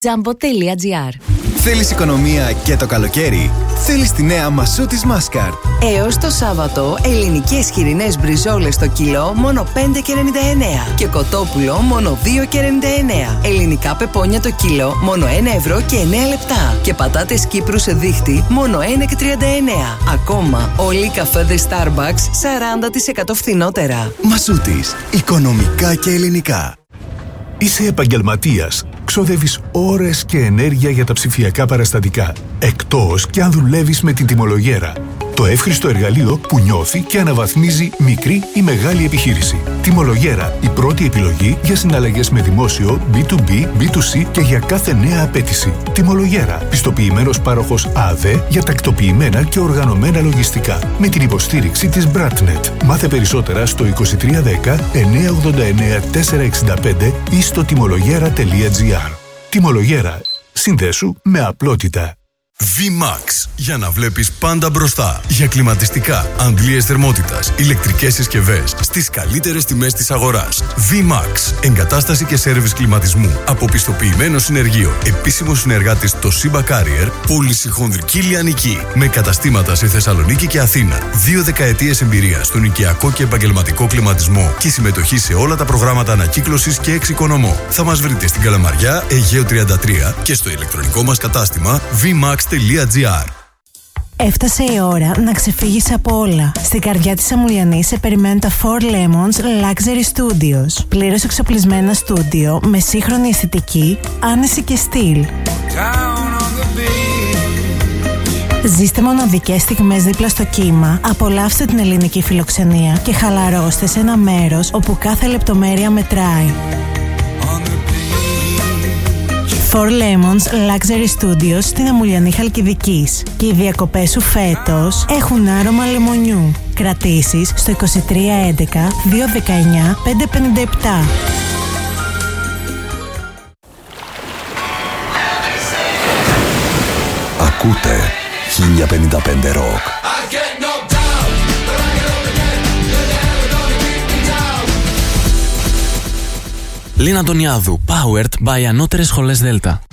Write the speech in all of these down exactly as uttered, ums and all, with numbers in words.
τζάμπο τελεία τζι άρ. Θέλεις οικονομία και το καλοκαίρι? Θέλεις τη νέα Μασούτης Μάσκαρ? Έως το Σάββατο, ελληνικές χοιρινές μπριζόλες στο κιλό μόνο πέντε και ενενήντα εννέα και κοτόπουλο μόνο δύο και ενενήντα εννέα. Ελληνικά πεπόνια το κιλό μόνο ένα ευρώ και εννέα λεπτά και πατάτες Κύπρου σε δίχτυ μόνο ένα και τριάντα εννέα. Ακόμα, όλοι οι καφέδες Starbucks σαράντα τοις εκατό φθηνότερα. Μασούτης, οικονομικά και ελληνικά. Είσαι επαγγελματίας. Ξοδεύεις ώρες και ενέργεια για τα ψηφιακά παραστατικά, εκτός και αν δουλεύεις με την τιμολογέρα. Το εύχριστο εργαλείο που νιώθει και αναβαθμίζει μικρή ή μεγάλη επιχείρηση. Τιμολογέρα, η πρώτη επιλογή για συναλλαγές με δημόσιο, μπι του μπι, μπι του σι και για κάθε νέα απέτηση. Τιμολογέρα, πιστοποιημένος πάροχος ΑΔΕ για τακτοποιημένα και οργανωμένα λογιστικά. Με την υποστήριξη της Bratnet. Μάθε περισσότερα στο είκοσι τρία δέκα εννιακόσια ογδόντα εννέα τετρακόσια εξήντα πέντε ή στο τιμολογέρα τελεία τζι άρ. Τιμολογέρα. Συνδέσου με απλότητα. βι-Max. Για να βλέπεις πάντα μπροστά. Για κλιματιστικά, αντλίες θερμότητας, ηλεκτρικές συσκευές στις καλύτερες τιμές της αγοράς. βι-Max. Εγκατάσταση και σέρβις κλιματισμού από πιστοποιημένο συνεργείο. Επίσημος συνεργάτης το Simba Carrier. Πώληση χονδρική λιανική. Με καταστήματα σε Θεσσαλονίκη και Αθήνα. Δύο δεκαετίες εμπειρία στον οικιακό και επαγγελματικό κλιματισμό και συμμετοχή σε όλα τα προγράμματα ανακύκλωσης και εξοικονομώ. Θα μας βρείτε στην Καλαμαριά, Αιγαίο τριάντα τρία και στο ηλεκτρονικό μας κατάστημα βι μαξ τελεία τζι άρ. Έφτασε η ώρα να ξεφύγεις από όλα. Στην καρδιά της Αμουλιανής σε περιμένουν τα Four Lemons Luxury Studios. Πλήρως εξοπλισμένα στούντιο με σύγχρονη αισθητική, άνεση και στυλ. Ζήστε μοναδικές στιγμές δίπλα στο κύμα, απολαύστε την ελληνική φιλοξενία και χαλαρώστε σε ένα μέρος όπου κάθε λεπτομέρεια μετράει. Four Lemons Luxury Studios στην Αμουλιανή Χαλκιδικής. Και οι διακοπές σου φέτος έχουν άρωμα λεμονιού. Κρατήσεις στο είκοσι τρία έντεκα διακόσια δεκαεννιά πεντακόσια πενήντα επτά. Ακούτε χίλια πενήντα πέντε Rock. Λίνα Αντωνιάδου, powered by Ανώτερες Σχολές Δέλτα.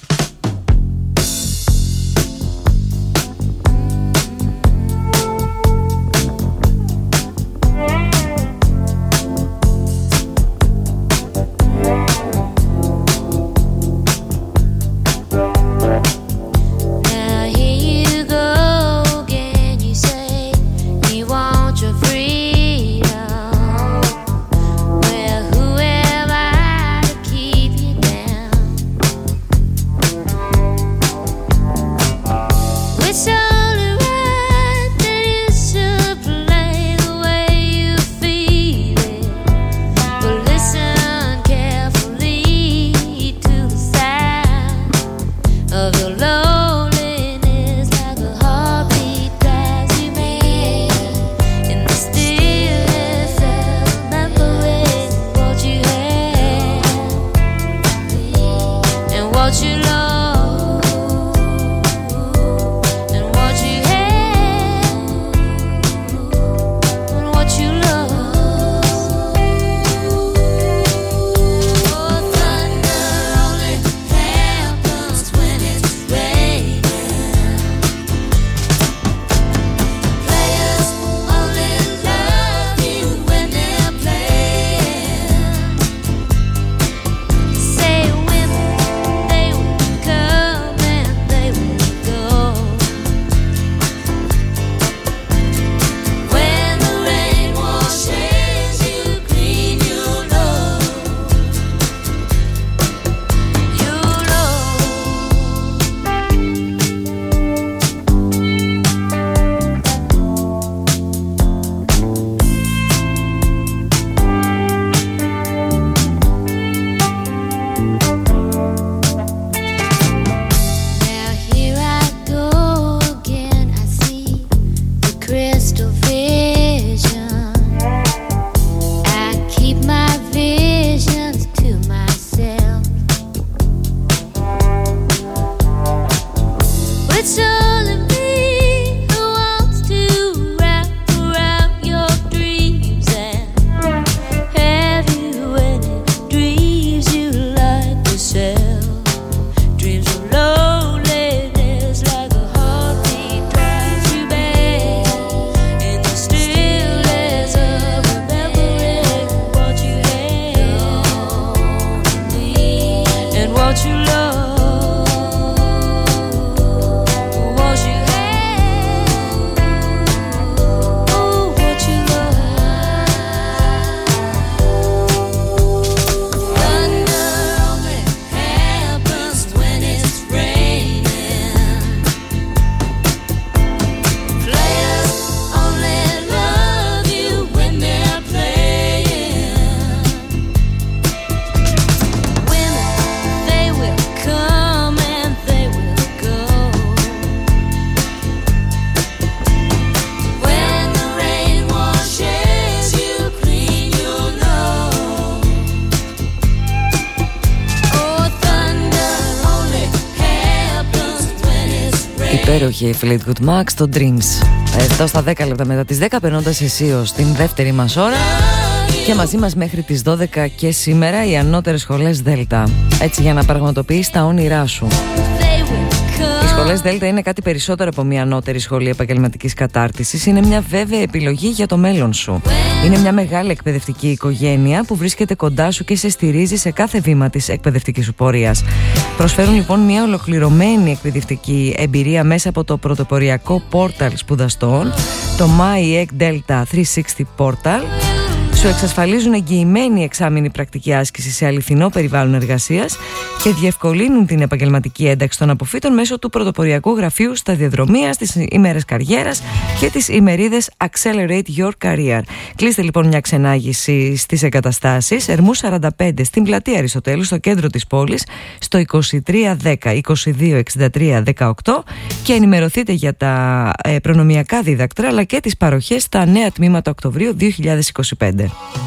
Υπέροχη Fleetwood Mac στο Dreams. Εδώ στα δέκα λεπτά μετά τις δέκα, περνώντας αισίως την δεύτερη μας ώρα. Και μαζί μας μέχρι τις δώδεκα και σήμερα οι ανώτερες σχολές Δέλτα. Έτσι, για να πραγματοποιήσεις τα όνειρά σου. Οι σχολές Δέλτα είναι κάτι περισσότερο από μια ανώτερη σχολή επαγγελματικής κατάρτισης. Είναι μια βέβαιη επιλογή για το μέλλον σου. Είναι μια μεγάλη εκπαιδευτική οικογένεια που βρίσκεται κοντά σου και σε στηρίζει σε κάθε βήμα της εκπαιδευτικής σου πορείας. Προσφέρουν λοιπόν μια ολοκληρωμένη εκπαιδευτική εμπειρία μέσα από το πρωτοποριακό πόρταλ σπουδαστών, το My Egg Delta τριακόσια εξήντα Portal. Σου εξασφαλίζουν εγγυημένη εξάμηνη πρακτική άσκηση σε αληθινό περιβάλλον εργασίας και διευκολύνουν την επαγγελματική ένταξη των αποφύτων μέσω του πρωτοποριακού γραφείου σταδιοδρομίας, τις ημέρες καριέρας και τις ημερίδες Accelerate Your Career. Κλείστε λοιπόν μια ξενάγηση στις εγκαταστάσεις Ερμού σαράντα πέντε στην πλατεία Αριστοτέλου, στο κέντρο της πόλης, στο είκοσι τρία δέκα είκοσι δύο εξήντα τρία δεκαοκτώ και ενημερωθείτε για τα ε, προνομιακά δίδακτρα αλλά και τις παροχές στα νέα τμήματα Οκτωβρίου δύο χιλιάδες είκοσι πέντε.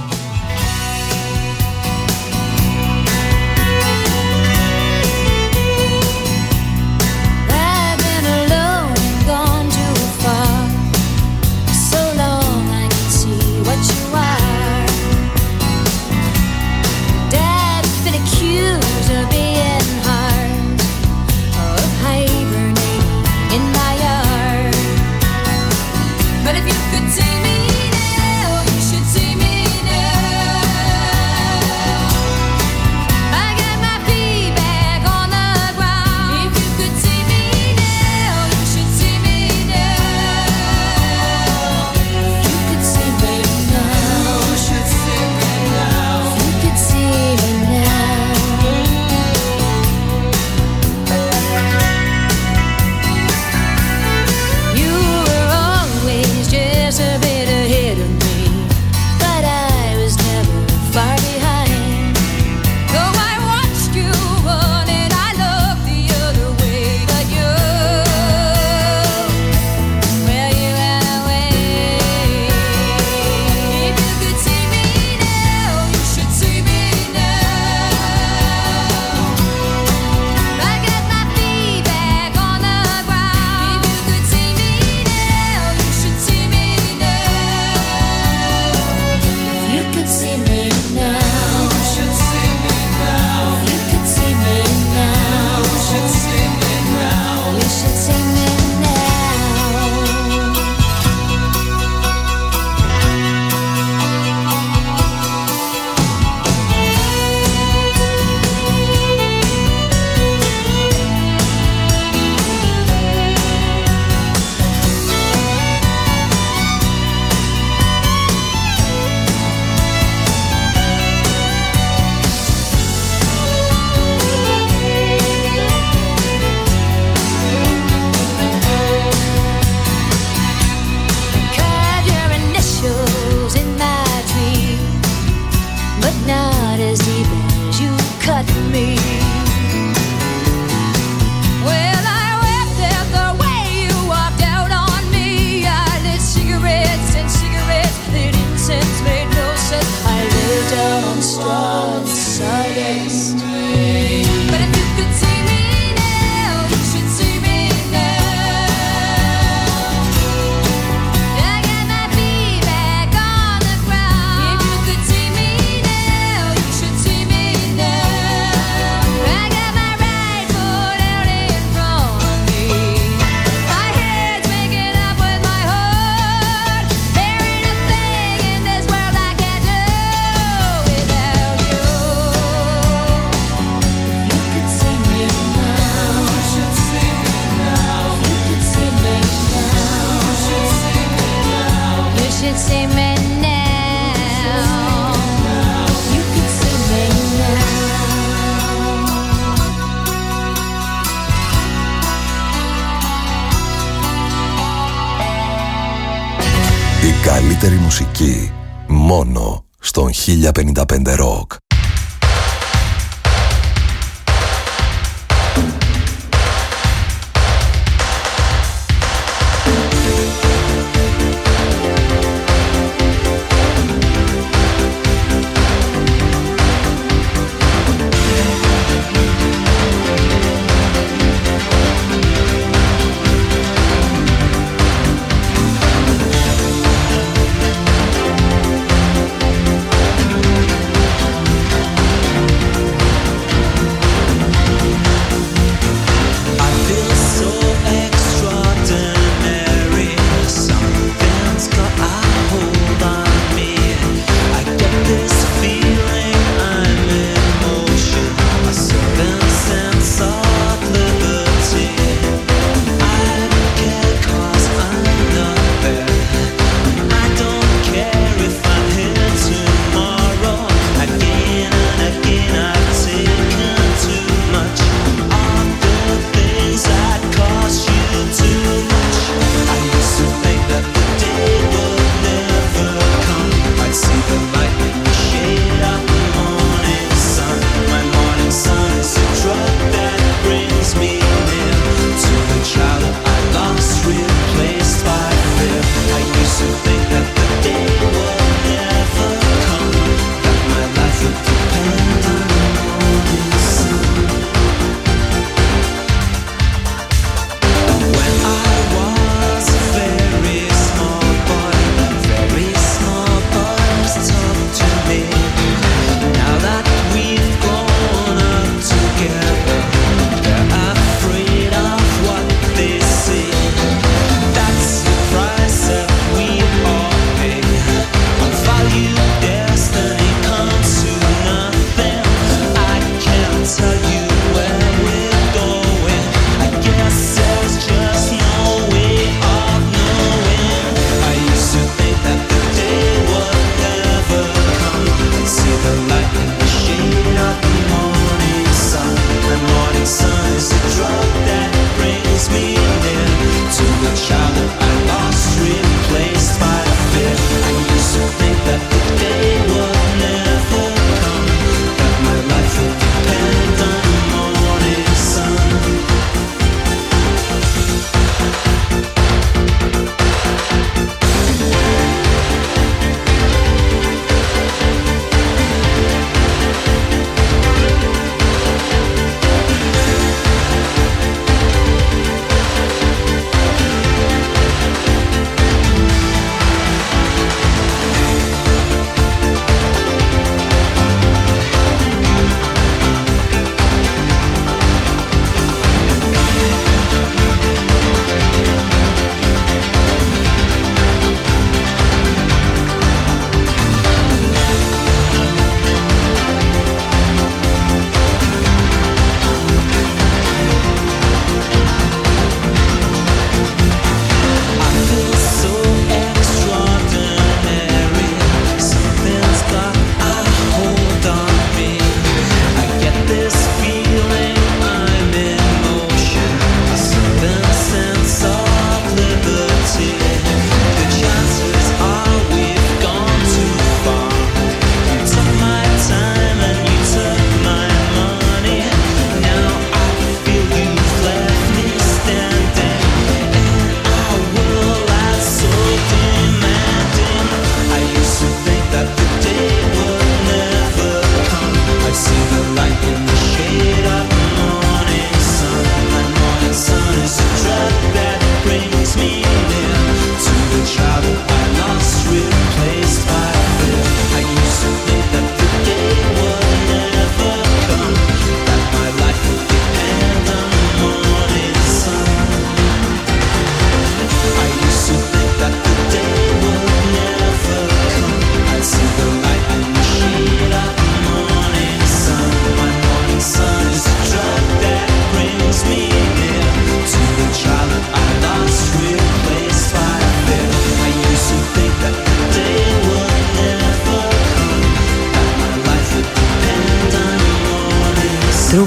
Καλύτερη μουσική μόνο στον χίλια πενήντα πέντε Rock.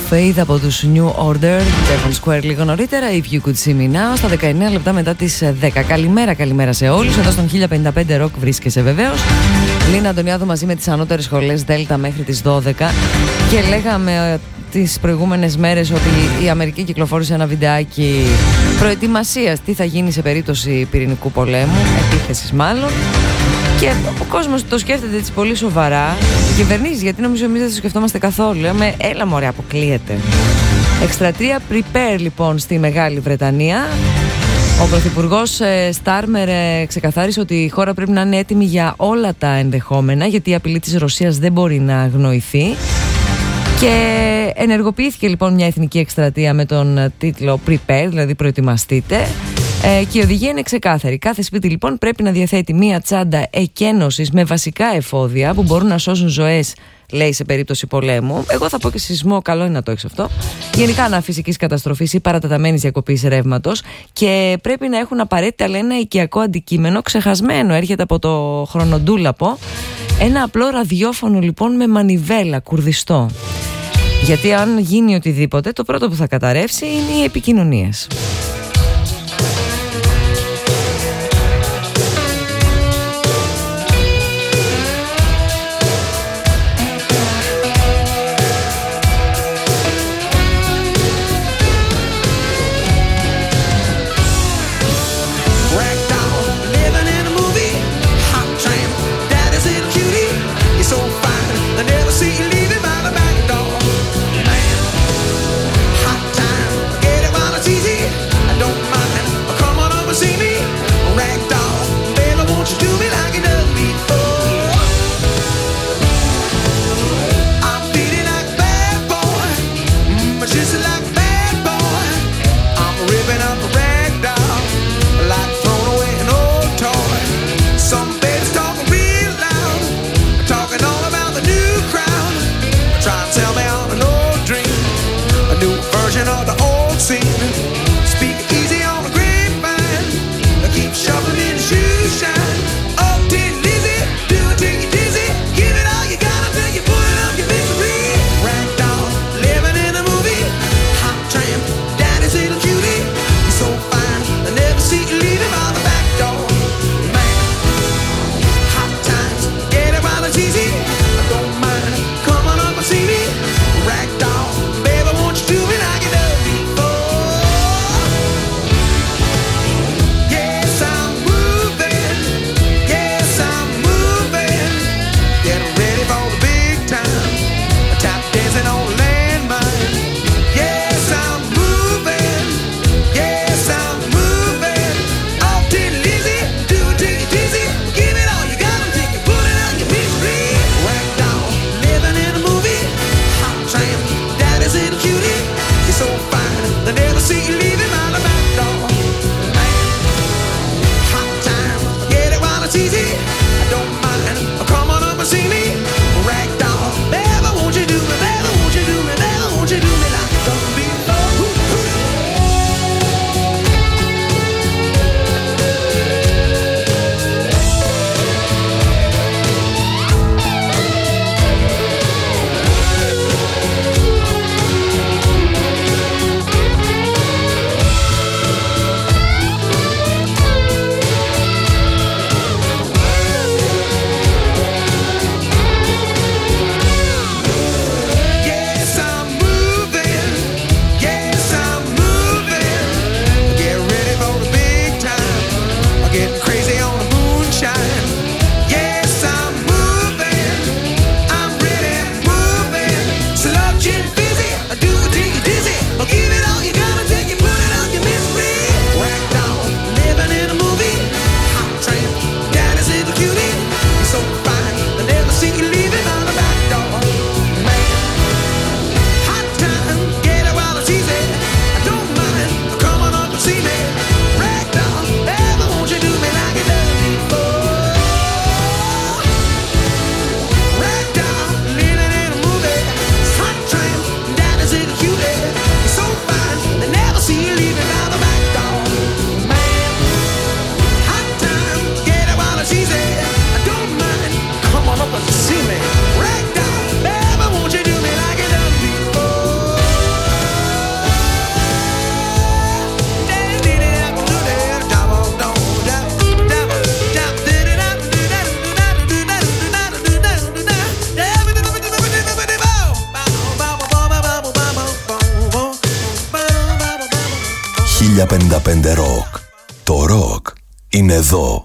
Faith από τους New Order, Devon Square λίγο νωρίτερα, If You Could See Me Now, στα δεκαεννέα λεπτά μετά τις δέκα. Καλημέρα, καλημέρα σε όλους. Εδώ στον χίλια πενήντα πέντε Rock βρίσκεσαι βεβαίως. Λίνα Αντωνιάδου μαζί με τις ανώτερες σχολές Δέλτα μέχρι τις δώδεκα. Και λέγαμε τις προηγούμενες μέρες ότι η Αμερική κυκλοφόρησε ένα βιντεάκι προετοιμασίας τι θα γίνει σε περίπτωση πυρηνικού πολέμου, επίθεσης μάλλον. Και ο κόσμος το σκέφτεται έτσι πολύ σοβαρά. Οι κυβερνήσεις, γιατί νομίζω εμείς δεν το σκεφτόμαστε καθόλου. Λέμε, έλα μωρέ, αποκλείεται. Εκστρατεία Prepare λοιπόν στη Μεγάλη Βρετανία. Ο Πρωθυπουργός ε, Στάρμερ ε, ξεκαθάρισε ότι η χώρα πρέπει να είναι έτοιμη για όλα τα ενδεχόμενα, γιατί η απειλή της Ρωσίας δεν μπορεί να αγνοηθεί. Και ενεργοποιήθηκε λοιπόν μια εθνική εκστρατεία με τον τίτλο Prepare, δηλαδή προετοιμαστείτε. Ε, και η οδηγία είναι ξεκάθαρη. Κάθε σπίτι λοιπόν πρέπει να διαθέτει μία τσάντα εκένωσης με βασικά εφόδια που μπορούν να σώσουν ζωές, λέει, σε περίπτωση πολέμου. Εγώ θα πω και σεισμό, καλό είναι να το έχεις αυτό. Γενικά αναφυσικής καταστροφής ή παρατεταμένης διακοπής ρεύματος. Και πρέπει να έχουν απαραίτητα, λέει, ένα οικιακό αντικείμενο ξεχασμένο. Έρχεται από το χρονοτούλαπο. Ένα απλό ραδιόφωνο λοιπόν με μανιβέλα, κουρδιστό. Γιατί αν γίνει οτιδήποτε, το πρώτο που θα καταρρεύσει είναι οι επικοινωνίες. χίλια πενήντα πέντε Rock. Το rock είναι εδώ.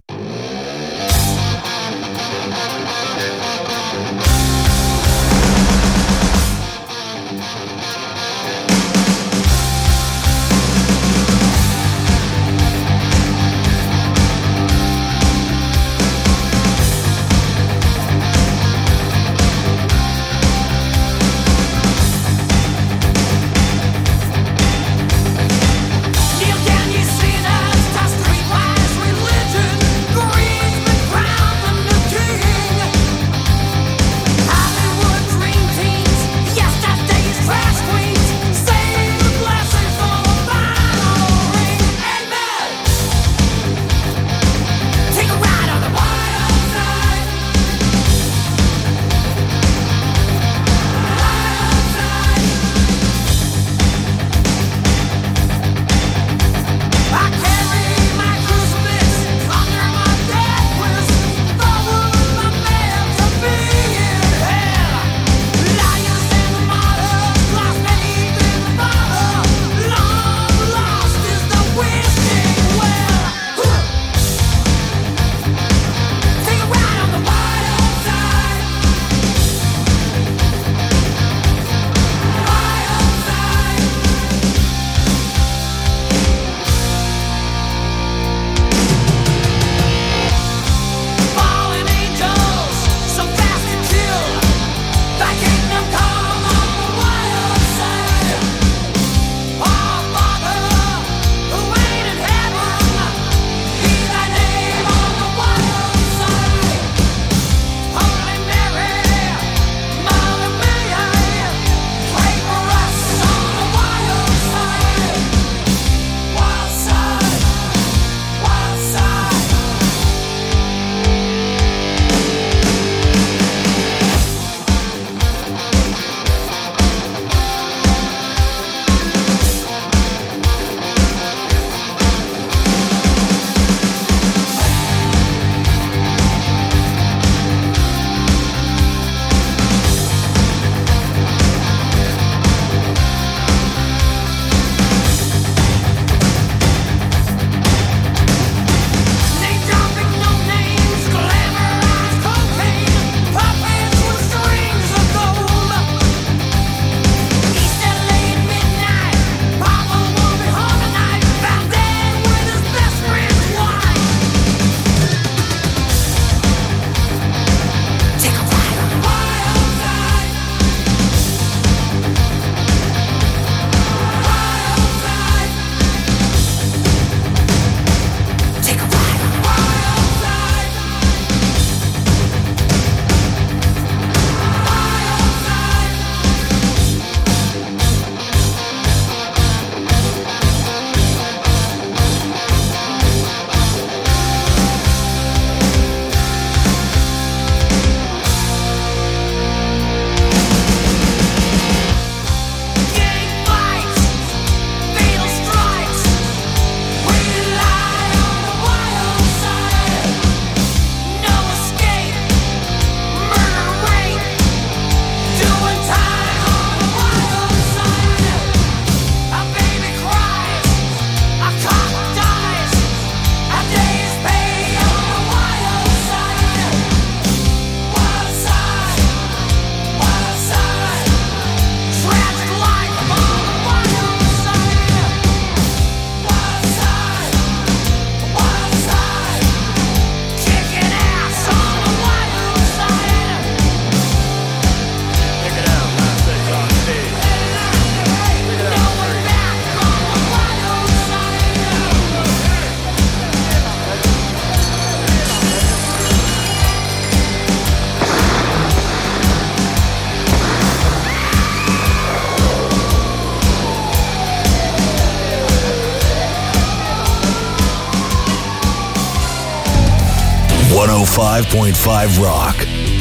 εκατόν πέντε κόμμα πέντε Rock.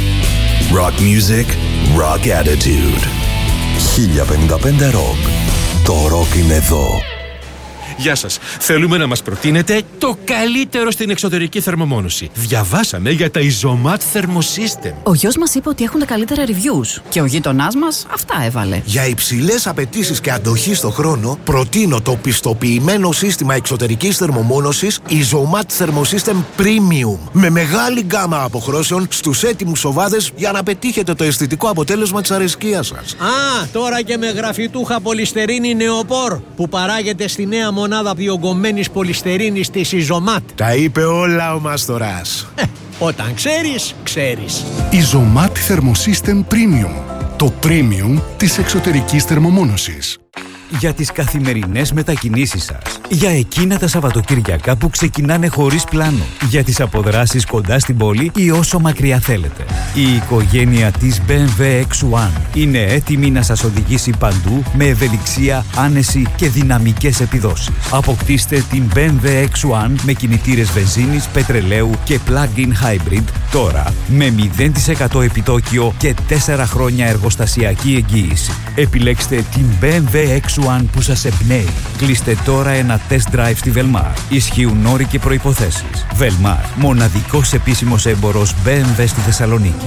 Rock music, rock attitude. χίλια πενήντα πέντε Rock. Το rock είναι εδώ. Γεια σας. Θέλουμε να μας προτείνετε το καλύτερο στην εξωτερική θερμομόνωση. Διαβάσαμε για τα Isomat Thermosystem. Ο γιος μας είπε ότι έχουν τα καλύτερα reviews. Και ο γείτονάς μας αυτά έβαλε. Για υψηλές απαιτήσεις και αντοχή στο χρόνο, προτείνω το πιστοποιημένο σύστημα εξωτερικής θερμομόνωσης Isomat Thermosystem Premium. Με μεγάλη γκάμα αποχρώσεων στους έτοιμους σοβάδες για να πετύχετε το αισθητικό αποτέλεσμα της αρεσκίας σας. Α, τώρα και με γραφιτούχα πολυστερίνη νεοπόρ που παράγεται στη νέα μονάδα διογκωμένης πολυστερίνης της Isomat. Τα είπε όλα ο Μάστορας. Ε, όταν ξέρεις, ξέρεις. Isomat Thermosystem Premium. Το premium της εξωτερικής θερμομόνωσης. Για τις καθημερινές μετακινήσεις σας. Για εκείνα τα Σαββατοκύριακα που ξεκινάνε χωρίς πλάνο. Για τις αποδράσεις κοντά στην πόλη ή όσο μακριά θέλετε. Η οικογένεια της μπι εμ ντάμπλιου εξ ουάν είναι έτοιμη να σας οδηγήσει παντού με ευελιξία, άνεση και δυναμικές επιδόσεις. Αποκτήστε την μπι εμ ντάμπλιου εξ ουάν με κινητήρες βενζίνης, πετρελαίου και plug-in hybrid τώρα με μηδέν τοις εκατό επιτόκιο και τέσσερα χρόνια εργοστασιακή εγγύηση. Επιλέξτε την μπι εμ ντάμπλιου εξ ουάν που σας εμπνέει. Κλείστε τώρα ένα test drive στη Velmar. Ισχύουν όροι και προϋποθέσεις. Velmar, μοναδικός επίσημος έμπορος μπι εμ ντάμπλιου στη Θεσσαλονίκη.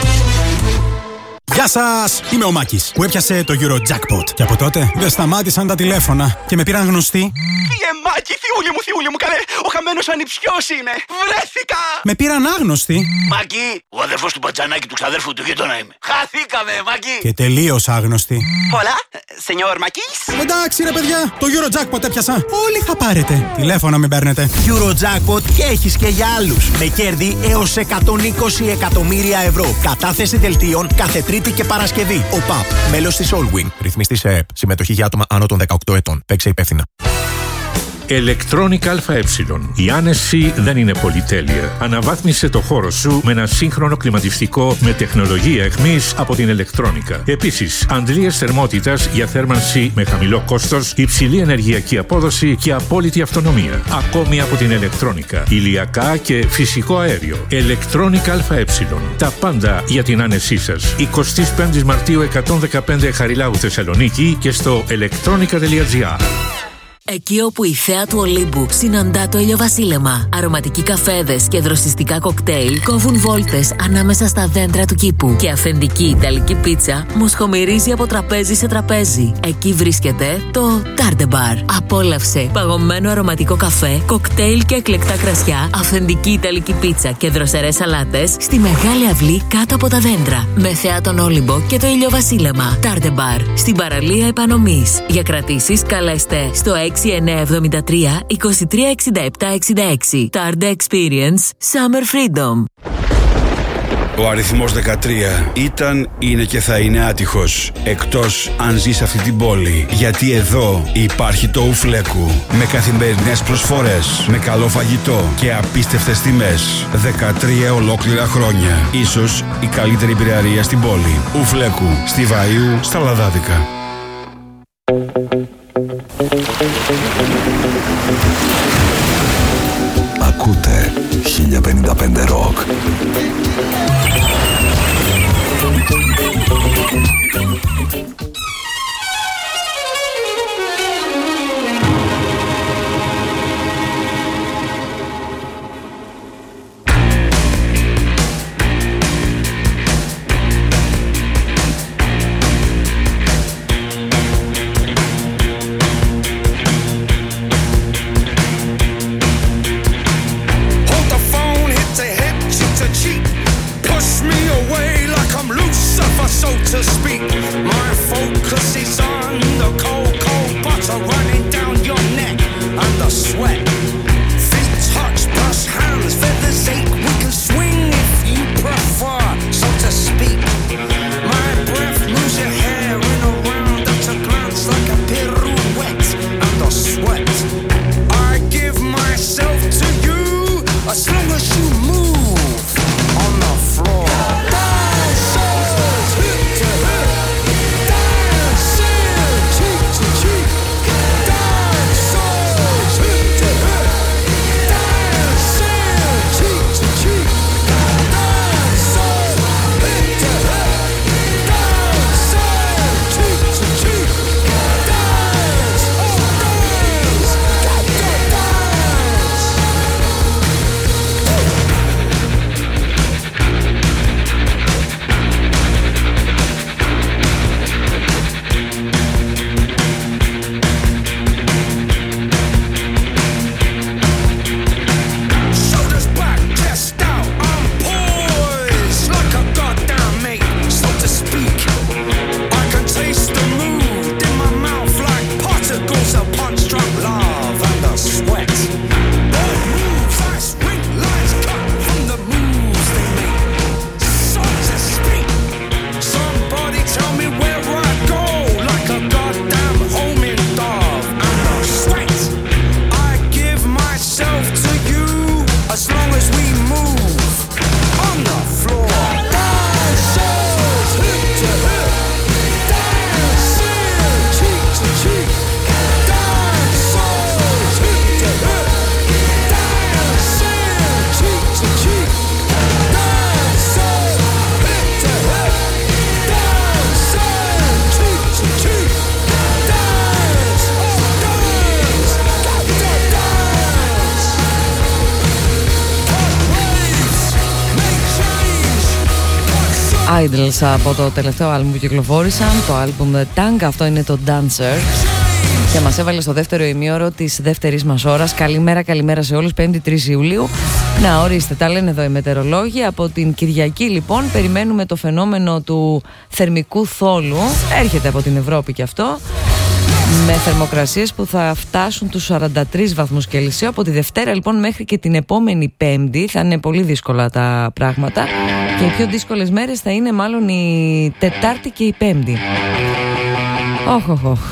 Γεια σας! Είμαι ο Μάκης που έπιασε το Eurojackpot. Και από τότε δεν σταμάτησαν τα τηλέφωνα και με πήραν γνωστοί. Φύγε Μάκη, θιούλη μου, θιούλη μου, καλέ! Ο χαμένος ανιψιός είναι! Βρέθηκα! Με πήραν άγνωστοι. Μάκη, ο αδερφός του Πατζανάκη του ξαδέρφου του γείτονα είμαι. Χαθήκαμε, Μάκη! Και τελείως άγνωστοι. Πολλά, σενιόρ Μάκης. Εντάξει ρε παιδιά, το Eurojackpot έπιασα. Όλοι θα πάρετε. Τηλέφωνο μην παίρνετε. Eurojackpot και έχεις και για άλλους. Με κέρδη έως εκατόν είκοσι εκατομμύρια ευρώ. Κατάθεση δελτίων κάθε Τρίτη και Παρασκευή. Ο ΠΑΠ, μέλος της Allwin. Ρυθμιστής ΕΕΠ. Συμμετοχή για άτομα άνω των δεκαοκτώ ετών. Παίξε υπεύθυνα. Electronic ΑΕ. Η άνεση δεν είναι πολυτέλεια. Αναβάθμισε το χώρο σου με ένα σύγχρονο κλιματιστικό με τεχνολογία εχμής από την Electronica. Επίσης, αντλίες θερμότητας για θέρμανση με χαμηλό κόστος, υψηλή ενεργειακή απόδοση και απόλυτη αυτονομία. Ακόμη από την Electronica. Ηλιακά και φυσικό αέριο. Electronic ΑΕ. Τα πάντα για την άνεσή σας. εικοστή πέμπτη Μαρτίου εκατόν δεκαπέντε Χαριλάου Θεσσαλονίκη και στο electronica τελεία gr. Εκεί όπου η θέα του Ολύμπου συναντά το ηλιοβασίλεμα, αρωματικοί καφέδες και δροσιστικά κοκτέιλ κόβουν βόλτες ανάμεσα στα δέντρα του κήπου και αφεντική ιταλική πίτσα μοσχομυρίζει από τραπέζι σε τραπέζι. Εκεί βρίσκεται το Tarde Bar. Απόλαυσε παγωμένο αρωματικό καφέ, κοκτέιλ και εκλεκτά κρασιά, αφεντική ιταλική πίτσα και δροσερές σαλάτες στη μεγάλη αυλή κάτω από τα δέντρα. Με θέα τον Όλυμπο και το ηλιοβασίλεμα. Tarde Bar. Στην παραλία Επανομής. Για κρατήσεις καλέστε στο έξι εννιά εβδομήντα τρία είκοσι τρία εξήντα επτά εξήντα έξι. Tarde Experience Summer Freedom. Ο αριθμός δεκατρία ήταν, είναι και θα είναι άτυχος. Εκτός αν ζει σε αυτή την πόλη. Γιατί εδώ υπάρχει το Ουφλέκου. Με καθημερινές προσφορές, με καλό φαγητό και απίστευτες τιμές. δεκατρία ολόκληρα χρόνια. Ίσως η καλύτερη πυραρία στην πόλη. Ουφλέκου, στη Βαΐου, στα Λαδάδικα. Ακούτε χίλια πενήντα πέντε Rock. So to speak, my focus is on the cold, cold butter running down your neck and the sweat. Feet touch, plus hands, feathers ache. We can swing if you prefer, so to speak. My breath moves your hair in a round at a glance like a pirouette and the sweat. I give myself to you as long as you move on the floor. Idols από το τελευταίο άλμπουμ που κυκλοφόρησαν, το άλμπουμ Tang, αυτό είναι το Dancer. Και μας έβαλε στο δεύτερο ημίωρο της δεύτερης μας ώρας. Καλημέρα, καλημέρα σε όλους. Πέμπτη τρεις Ιουλίου. Να, ορίστε, τα λένε εδώ οι μετεωρολόγοι. Από την Κυριακή λοιπόν περιμένουμε το φαινόμενο του θερμικού θόλου. Έρχεται από την Ευρώπη και αυτό, με θερμοκρασίες που θα φτάσουν τους σαράντα τρεις βαθμούς Κελσίου. Από τη Δευτέρα λοιπόν μέχρι και την επόμενη Πέμπτη θα είναι πολύ δύσκολα τα πράγματα. Και οι πιο δύσκολες μέρες θα είναι μάλλον η Τετάρτη και η Πέμπτη. Όχ, όχ, όχ.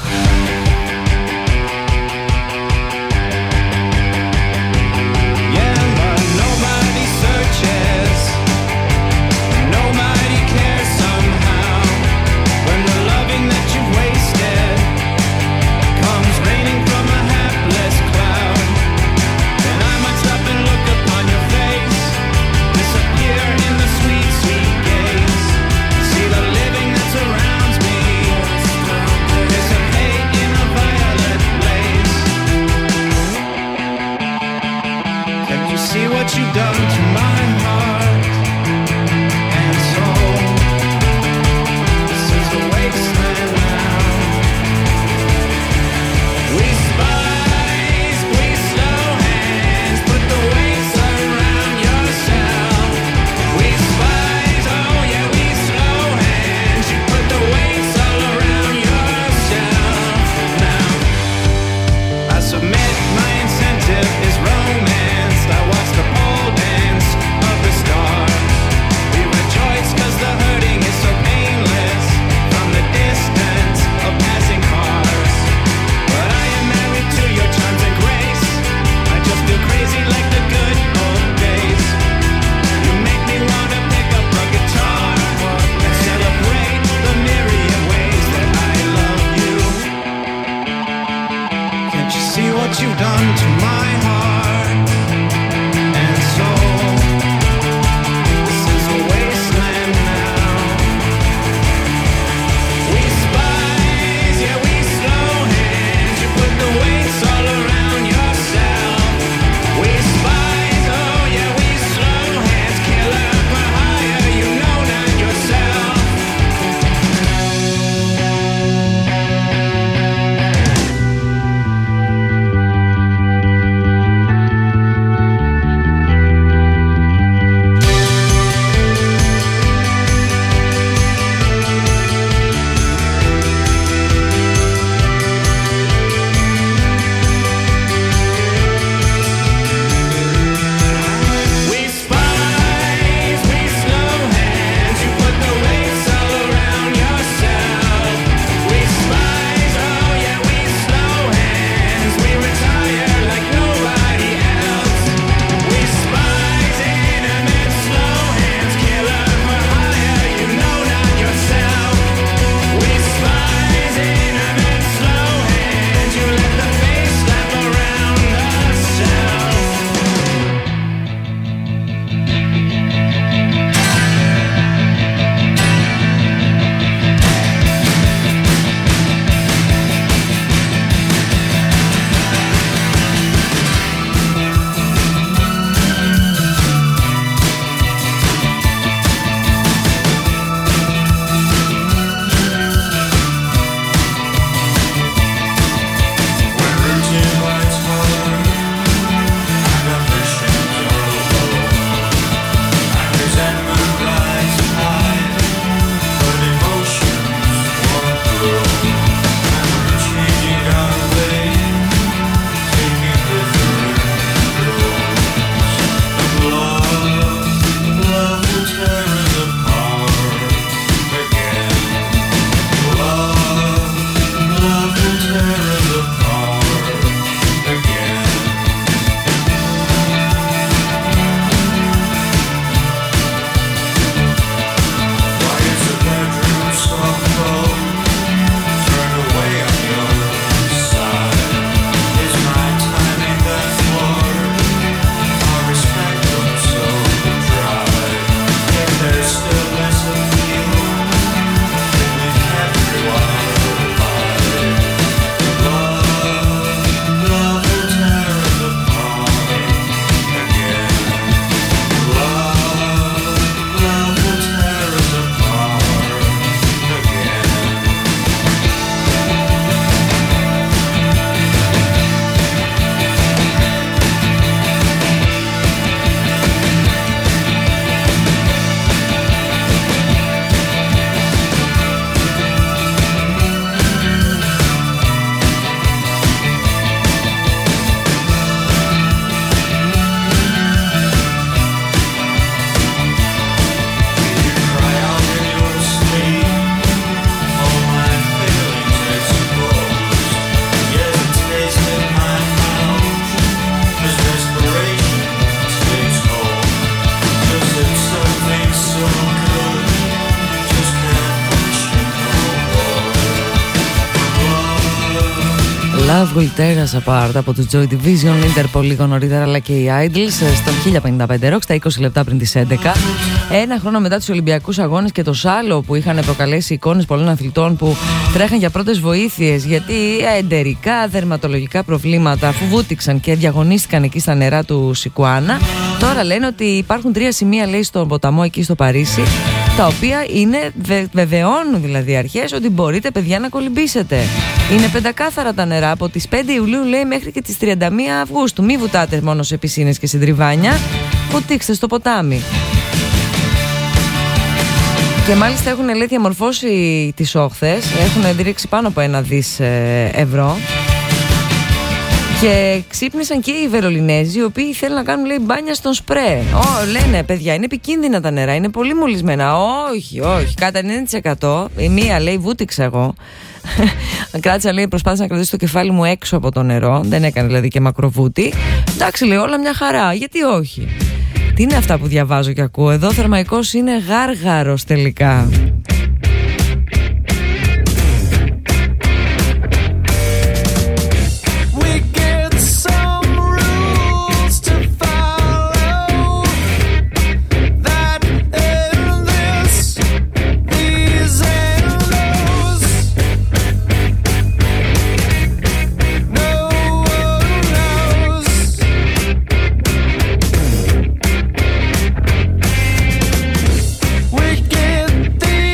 Love Will Tear Us Apart από τους Joy Division, Interpol λίγο νωρίτερα, αλλά και οι Idols στον χίλια πενήντα πέντε Rock στα είκοσι λεπτά πριν τις έντεκα. Ένα χρόνο μετά τους Ολυμπιακούς Αγώνες και το σάλο που είχαν προκαλέσει εικόνες πολλών αθλητών που τρέχαν για πρώτες βοήθειες γιατί εντερικά, δερματολογικά προβλήματα αφού βούτυξαν και διαγωνίστηκαν εκεί στα νερά του Σικουάνα. Τώρα λένε ότι υπάρχουν τρία σημεία, λέει, στον ποταμό εκεί στο Παρίσι, τα οποία είναι, βε, βεβαιώνουν δηλαδή αρχές ότι μπορείτε, παιδιά, να κολυμπήσετε. Είναι πεντακάθαρα τα νερά από τις πέντε Ιουλίου, λέει, μέχρι και τις τριάντα μία Αυγούστου. Μην βουτάτε μόνο σε πισίνες και συντριβάνια, βουτήξτε στο ποτάμι. Και μάλιστα έχουν, λέει, διαμορφώσει τις όχθες, έχουν διρρήξει πάνω από ένα δις ευρώ. Και ξύπνησαν και οι Βερολινέζοι, οι οποίοι θέλουν να κάνουν, λέει, μπάνια στον σπρέ. Ω, λένε, παιδιά, είναι επικίνδυνα τα νερά, είναι πολύ μολυσμένα. Όχι, όχι, κατά ενενήντα τοις εκατό. Η μία, λέει, βούτυξα εγώ. Κράτησα, λέει, προσπάθησα να κρατήσω το κεφάλι μου έξω από το νερό. Δεν έκανε δηλαδή και μακροβούτι. Εντάξει, λέει, όλα μια χαρά. Γιατί όχι. Τι είναι αυτά που διαβάζω και ακούω εδώ? Θερμαϊκός είναι γάργαρος τελικά. We get the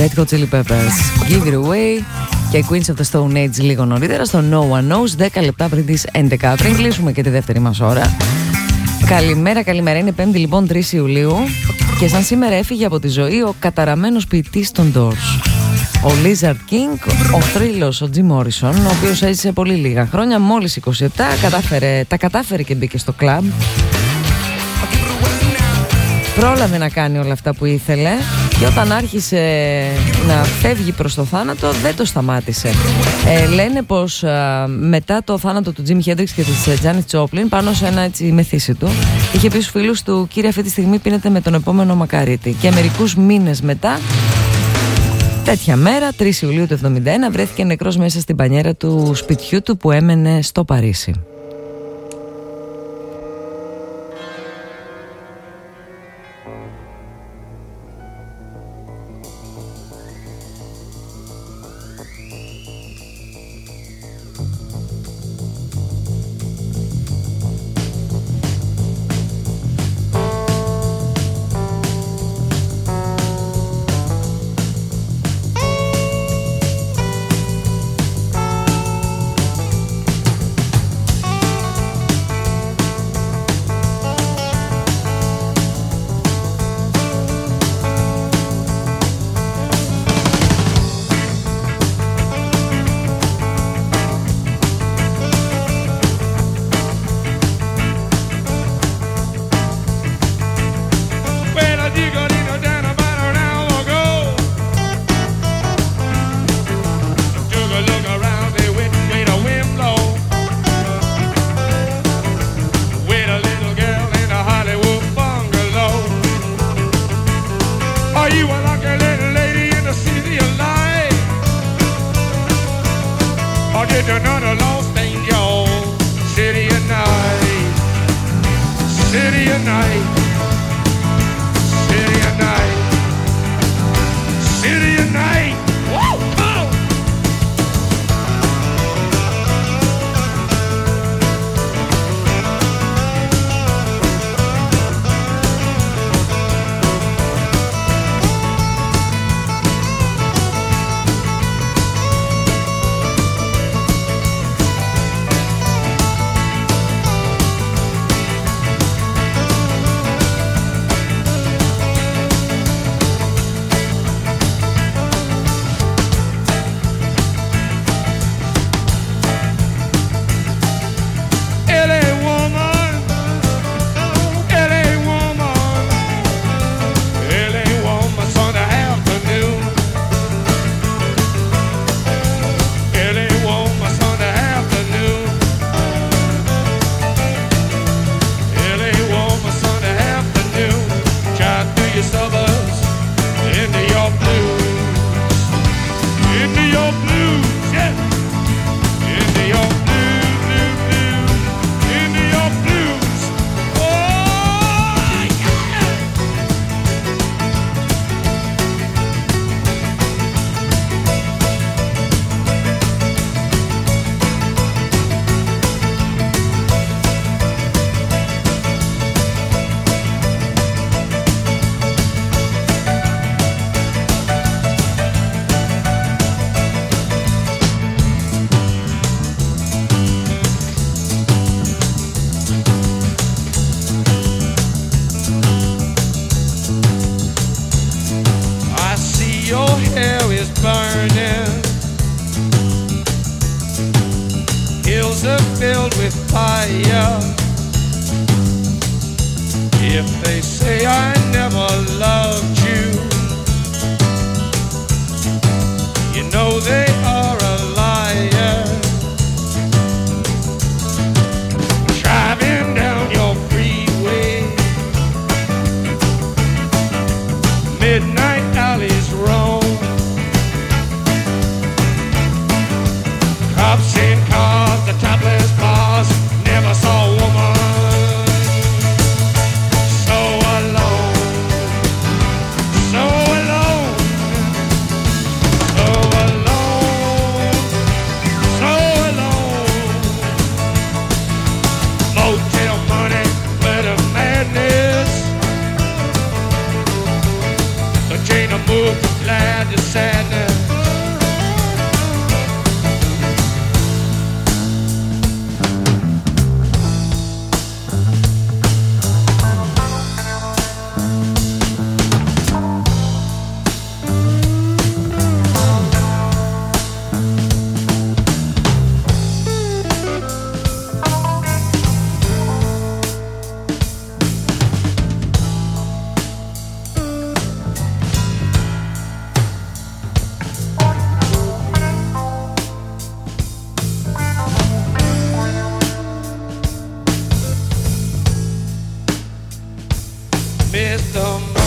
Red Hot Chili Peppers, Give It Away και Queens of the Stone Age λίγο νωρίτερα στο No One Knows, δέκα λεπτά πριν τις έντεκα. Πριν κλείσουμε και τη δεύτερη μας ώρα. Καλημέρα, καλημέρα. Είναι πέμπτη λοιπόν, τρεις Ιουλίου και σαν σήμερα έφυγε από τη ζωή ο καταραμένος ποιητής των Doors, ο Lizard King, ο θρύλος, ο Jim Morrison, ο οποίος έζησε πολύ λίγα χρόνια, μόλις είκοσι επτά, κατάφερε, τα κατάφερε και μπήκε στο κλαμπ. Πρόλαβε να κάνει όλα αυτά που ήθελε και όταν άρχισε να φεύγει προς το θάνατο δεν το σταμάτησε. Ε, λένε πως α, μετά το θάνατο του Jimi Hendrix και της Janis Joplin, πάνω σε ένα έτσι μεθύσι του, είχε πει στους φίλους του: «Κύριε, αυτή τη στιγμή πίνετε με τον επόμενο μακαρίτη». Και μερικούς μήνες μετά, τέτοια μέρα, τρεις Ιουλίου του εβδομήντα ένα, βρέθηκε νεκρός μέσα στην πανιέρα του σπιτιού του που έμενε στο Παρίσι. So alone, so alone. Mister